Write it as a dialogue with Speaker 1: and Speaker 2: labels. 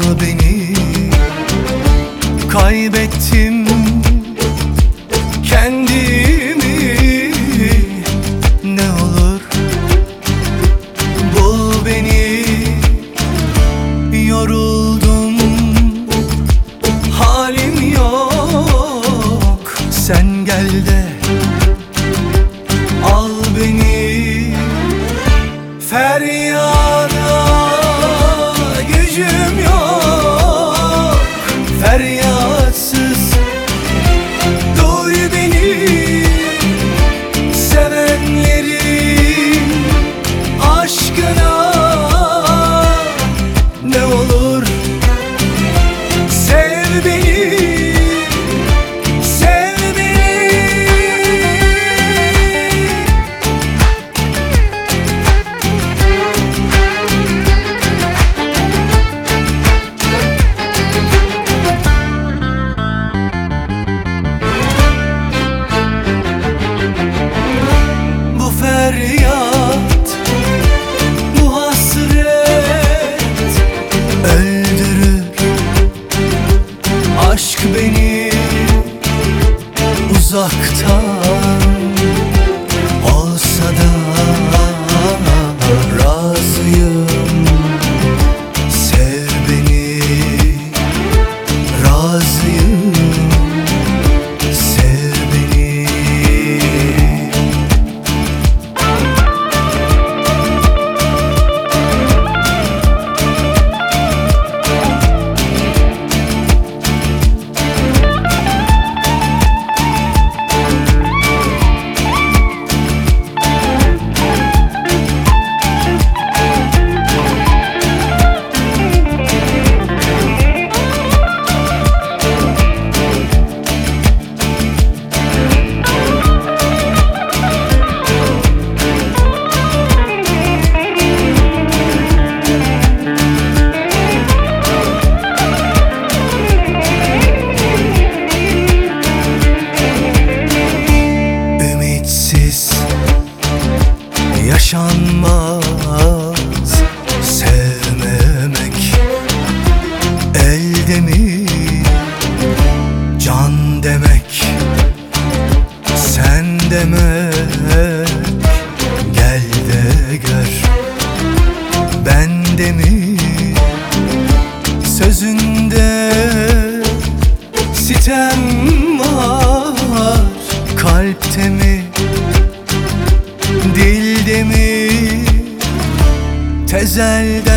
Speaker 1: beni, kaybettim kendimi. Ne olur bul beni, yoruldum, halim yok. Sen gel de al beni. Feryada gücüm yok, feryatsız duy beni. Sevenlerin aşkına ne olur sev beni, sev beni. Bu feryat, bu hasret öldürür. Aşk beni uzaktan olsa da razıyım. Sev beni, razıyım. Sev beni. Yaşanmaz sevmemek, elde mi can demek, sen demek. Gel de gör bende mi, sözünde sitem var. Kalpte mi, dilde mi, tezelden